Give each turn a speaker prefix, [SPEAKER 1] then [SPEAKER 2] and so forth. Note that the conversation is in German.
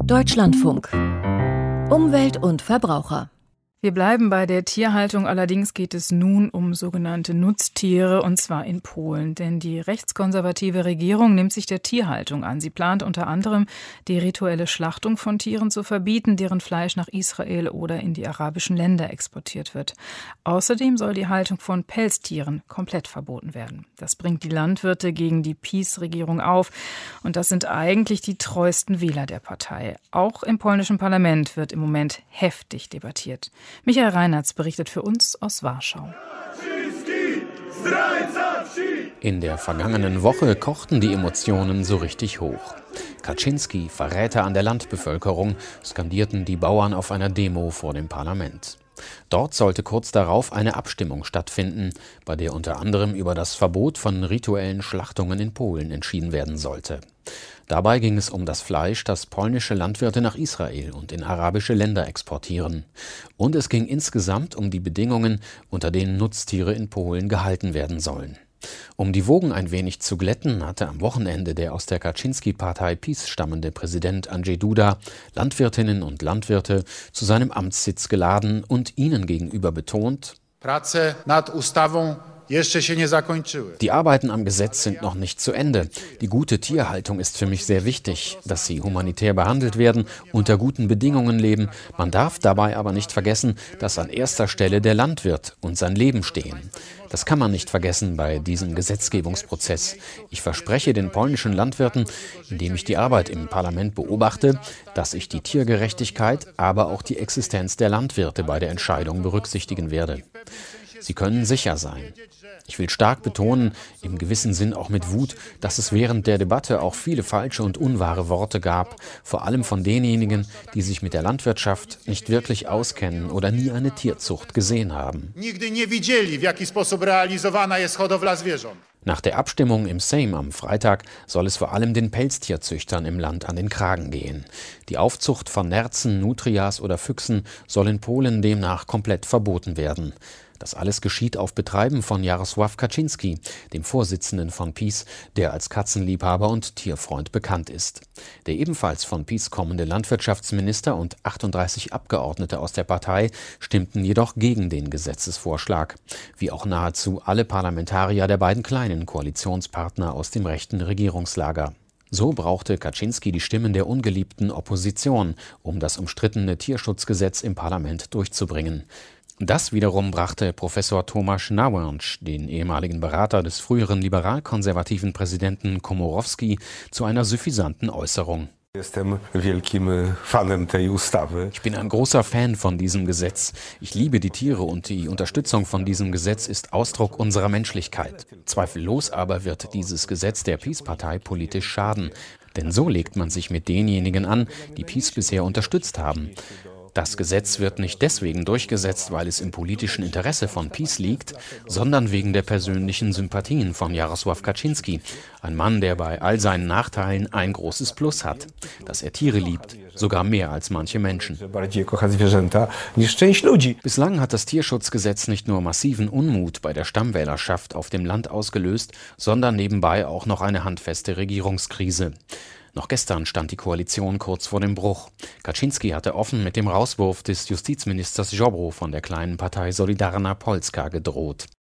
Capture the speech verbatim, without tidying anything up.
[SPEAKER 1] Deutschlandfunk. Umwelt und Verbraucher.
[SPEAKER 2] Wir bleiben bei der Tierhaltung, allerdings geht es nun um sogenannte Nutztiere, und zwar in Polen. Denn die rechtskonservative Regierung nimmt sich der Tierhaltung an. Sie plant unter anderem, die rituelle Schlachtung von Tieren zu verbieten, deren Fleisch nach Israel oder in die arabischen Länder exportiert wird. Außerdem soll die Haltung von Pelztieren komplett verboten werden. Das bringt die Landwirte gegen die PiS-Regierung auf. Und das sind eigentlich die treuesten Wähler der Partei. Auch im polnischen Parlament wird im Moment heftig debattiert. Michael Reinartz berichtet für uns aus Warschau.
[SPEAKER 3] In der vergangenen Woche kochten die Emotionen so richtig hoch. Kaczynski, Verräter an der Landbevölkerung, skandierten die Bauern auf einer Demo vor dem Parlament. Dort sollte kurz darauf eine Abstimmung stattfinden, bei der unter anderem über das Verbot von rituellen Schlachtungen in Polen entschieden werden sollte. Dabei ging es um das Fleisch, das polnische Landwirte nach Israel und in arabische Länder exportieren. Und es ging insgesamt um die Bedingungen, unter denen Nutztiere in Polen gehalten werden sollen. Um die Wogen ein wenig zu glätten, hatte am Wochenende der aus der Kaczynski-Partei PiS stammende Präsident Andrzej Duda Landwirtinnen und Landwirte zu seinem Amtssitz geladen und ihnen gegenüber betont:
[SPEAKER 4] Prace nad ustawą jeszcze się nie zakończyły. Die
[SPEAKER 3] Arbeiten am Gesetz sind noch nicht zu Ende. Die gute Tierhaltung ist für mich sehr wichtig, dass sie humanitär behandelt werden, unter guten Bedingungen leben. Man darf dabei aber nicht vergessen, dass an erster Stelle der Landwirt und sein Leben stehen. Das kann man nicht vergessen bei diesem Gesetzgebungsprozess. Ich verspreche den polnischen Landwirten, indem ich die Arbeit im Parlament beobachte, dass ich die Tiergerechtigkeit, aber auch die Existenz der Landwirte bei der Entscheidung berücksichtigen werde. Sie können sicher sein. Ich will stark betonen, im gewissen Sinn auch mit Wut, dass es während der Debatte auch viele falsche und unwahre Worte gab, vor allem von denjenigen, die sich mit der Landwirtschaft nicht wirklich auskennen oder nie eine Tierzucht gesehen haben. Nach der Abstimmung im Sejm am Freitag soll es vor allem den Pelztierzüchtern im Land an den Kragen gehen. Die Aufzucht von Nerzen, Nutrias oder Füchsen soll in Polen demnach komplett verboten werden. Das alles geschieht auf Betreiben von Jarosław Kaczynski, dem Vorsitzenden von PiS, der als Katzenliebhaber und Tierfreund bekannt ist. Der ebenfalls von PiS kommende Landwirtschaftsminister und achtunddreißig Abgeordnete aus der Partei stimmten jedoch gegen den Gesetzesvorschlag, wie auch nahezu alle Parlamentarier der beiden kleinen Koalitionspartner aus dem rechten Regierungslager. So brauchte Kaczynski die Stimmen der ungeliebten Opposition, um das umstrittene Tierschutzgesetz im Parlament durchzubringen. Das wiederum brachte Professor Tomasz Nałęcz, den ehemaligen Berater des früheren liberal-konservativen Präsidenten Komorowski, zu einer suffisanten Äußerung.
[SPEAKER 5] Ich bin
[SPEAKER 3] ein großer Fan von diesem Gesetz. Ich liebe die Tiere und die Unterstützung von diesem Gesetz ist Ausdruck unserer Menschlichkeit. Zweifellos aber wird dieses Gesetz der PiS-Partei politisch schaden. Denn so legt man sich mit denjenigen an, die PiS bisher unterstützt haben. Das Gesetz wird nicht deswegen durchgesetzt, weil es im politischen Interesse von PiS liegt, sondern wegen der persönlichen Sympathien von Jarosław Kaczynski, ein Mann, der bei all seinen Nachteilen ein großes Plus hat, dass er Tiere liebt, sogar mehr als manche Menschen. Bislang hat das Tierschutzgesetz nicht nur massiven Unmut bei der Stammwählerschaft auf dem Land ausgelöst, sondern nebenbei auch noch eine handfeste Regierungskrise. Noch gestern stand die Koalition kurz vor dem Bruch. Kaczynski hatte offen mit dem Rauswurf des Justizministers Ziobro von der kleinen Partei Solidarna Polska gedroht.